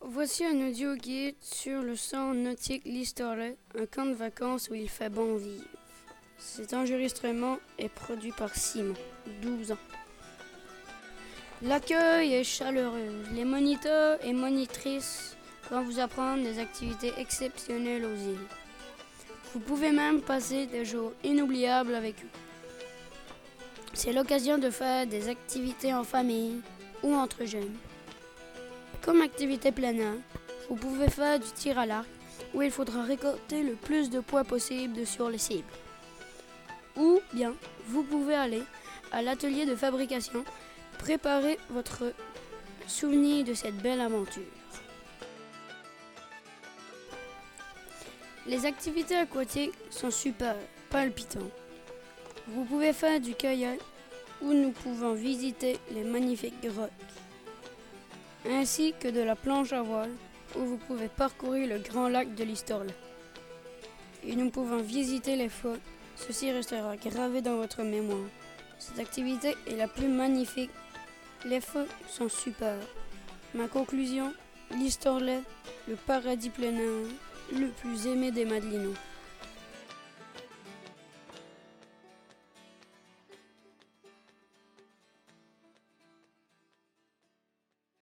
Voici un audio guide sur le centre nautique Listolet, un camp de vacances où il fait bon vivre. Cet enregistrement est produit par Simon, 12 ans. L'accueil est chaleureux. Les moniteurs et monitrices vont vous apprendre des activités exceptionnelles aux îles. Vous pouvez même passer des jours inoubliables avec eux. C'est l'occasion de faire des activités en famille ou entre jeunes. Comme activité plein air, vous pouvez faire du tir à l'arc où il faudra récolter le plus de poids possible sur les cibles. Ou bien, vous pouvez aller à l'atelier de fabrication, préparer votre souvenir de cette belle aventure. Les activités aquatiques sont super palpitantes. Vous pouvez faire du kayak où nous pouvons visiter les magnifiques grottes, ainsi que de la planche à voile où vous pouvez parcourir le grand lac de Listolet. Et nous pouvons visiter les phoques. Ceci restera gravé dans votre mémoire. Cette activité est la plus magnifique. Les phoques sont super. Ma conclusion, Listolet, le paradis plein air, le plus aimé des Madelinos.